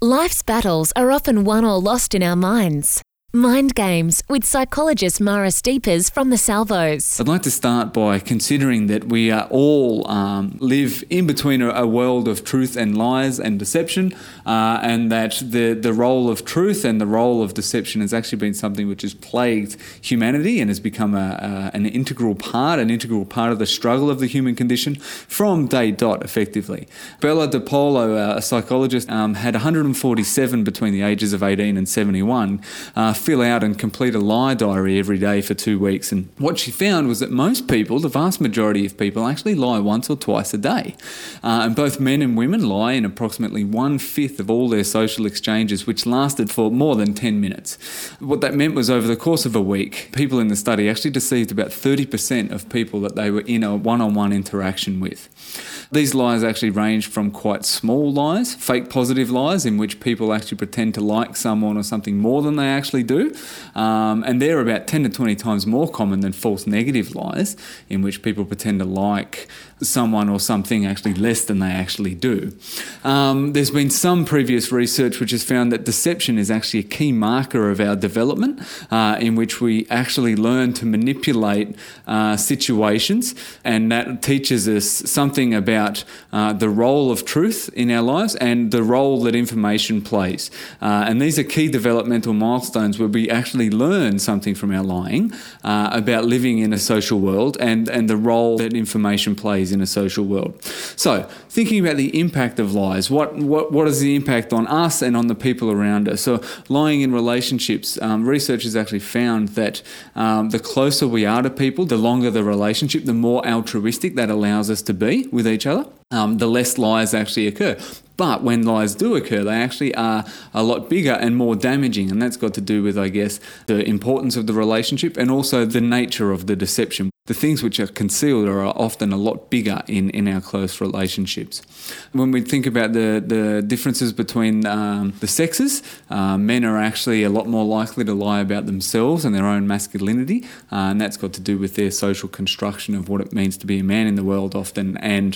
Life's battles are often won or lost in our minds. Mind Games with psychologist Mara Steepers from the Salvos. I'd like to start by considering that we are all live in between a world of truth and lies and deception, and that the role of truth and the role of deception has actually been something which has plagued humanity and has become an integral part of the struggle of the human condition from day dot, effectively. Bella DiPolo, a psychologist, had 147 between the ages of 18 and 71 fill out and complete a lie diary every day for 2 weeks. And what she found was that most people, the vast majority of people, actually lie once or twice a day. And both men and women lie in approximately 1/5 of all their social exchanges, which lasted for more than 10 minutes. What that meant was over the course of a week, people in the study actually deceived about 30% of people that they were in a one-on-one interaction with. These lies actually ranged from quite small lies, fake positive lies, in which people actually pretend to like someone or something more than they actually do. And they're about 10 to 20 times more common than false negative lies, in which people pretend to like someone or something actually less than they actually do. There's been some previous research which has found that deception is actually a key marker of our development, in which we actually learn to manipulate situations, and that teaches us something about the role of truth in our lives and the role that information plays. And these are key developmental milestones where we actually learn something from our lying about living in a social world and the role that information plays in a social world. So, thinking about the impact of lies, what is the impact on us and on the people around us? So, lying in relationships, research has actually found that the closer we are to people, the longer the relationship, the more altruistic that allows us to be with each other, the less lies actually occur. But when lies do occur, they actually are a lot bigger and more damaging, and that's got to do with, I guess, the importance of the relationship and also the nature of the deception. The things which are concealed are often a lot bigger in our close relationships. When we think about the differences between the sexes, men are actually a lot more likely to lie about themselves and their own masculinity, and that's got to do with their social construction of what it means to be a man in the world often, and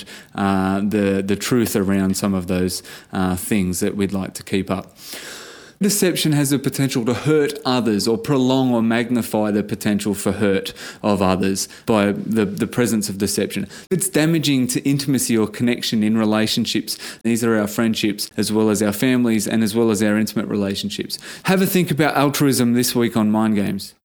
the truth around some of those things that we'd like to keep up. Deception has the potential to hurt others or prolong or magnify the potential for hurt of others by the presence of deception. It's damaging to intimacy or connection in relationships. These are our friendships as well as our families and as well as our intimate relationships. Have a think about altruism this week on Mind Games.